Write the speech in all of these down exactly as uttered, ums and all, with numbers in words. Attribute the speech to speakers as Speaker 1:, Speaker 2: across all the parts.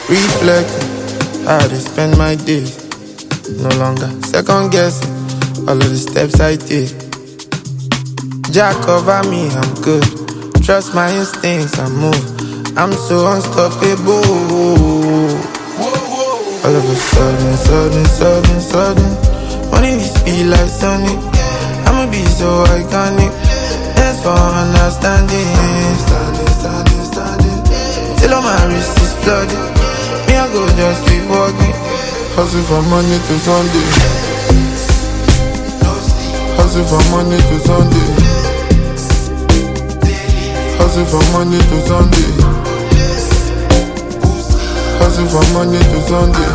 Speaker 1: Reflecting, how I spend my days. No longer second guessing all of the steps I take. Jack cover me, I'm good. Trust my instincts, I move. I'm so unstoppable. All of a sudden, sudden, sudden, sudden, wanting this feel like Sonic. I'ma be so iconic. Thanks for understanding. Standing, standing, standing, till all my wrist is flooded. Me, I go just keep walking. Hustle from Monday to Sunday. Hustle from Monday to Sunday. Hustle from Monday to Sunday. Hustle from Monday to Sunday.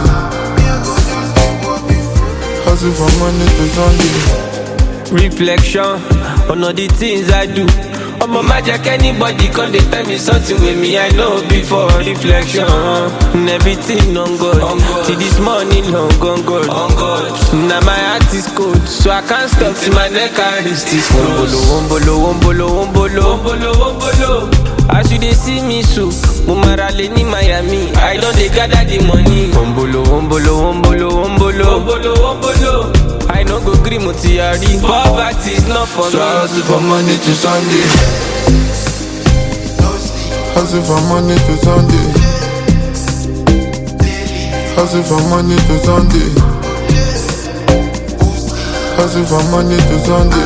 Speaker 1: Hustle from Monday to Sunday.
Speaker 2: Reflection on all the things I do. I'm a magic, anybody can they tell me something with me I know before. Reflection, and everything on God. Till this morning long on God. Now my heart is cold, so I can't stop till my neck and wrist is closed. Wombolo, wombolo, wombolo, wombolo, wombolo. As you they see me so, Mumarale ni Miami. I don't they gather the money. Wombolo, wombolo, wombolo, wombolo, wombolo, wombolo. I no go green mutiari. Poverty is not for me.
Speaker 1: So I hustle from Monday to Sunday. Hustle from Monday to Sunday. Hustle from Monday to Sunday. Hustle from Monday to Sunday.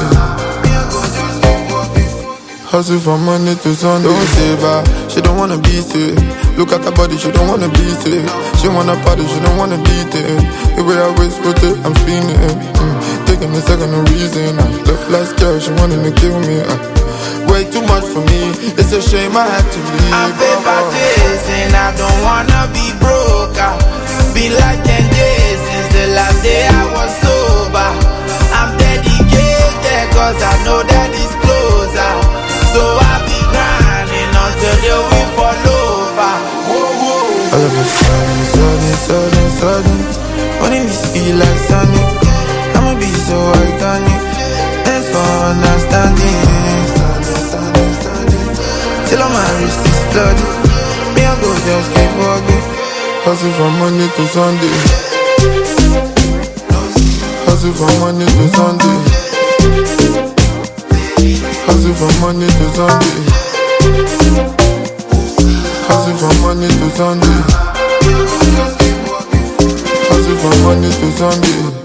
Speaker 1: Hustle from Monday to Sunday. Don't save her, she don't wanna be safe. Look at her body, she don't wanna be safe. She wanna party, she don't wanna detail. The way I waist rotate, I'm feeling mm. Taking a second, no reason. I left last girl, she wanted to kill me. uh. Way too much for me, it's a shame I had to leave.
Speaker 3: I'm paper chasing, I don't wanna be broke. uh. Been like ten days since the last day I was sober. I'm dedicated cause I know that it's closer. So I be grinding until the win fall over.
Speaker 1: All of a sudden, sudden, sudden, sudden, wanting this feel like Sonic. I'ma be so iconic. Thanks for understanding. Standing, standing, standing, till all my wrist is flooded. Me, I go just keep walking. Hustle from Monday to Sunday. Hustle from Monday to Sunday. Hustle from Monday to Sunday. Hustle from Monday to Sunday. Hustle from Monday to Sunday.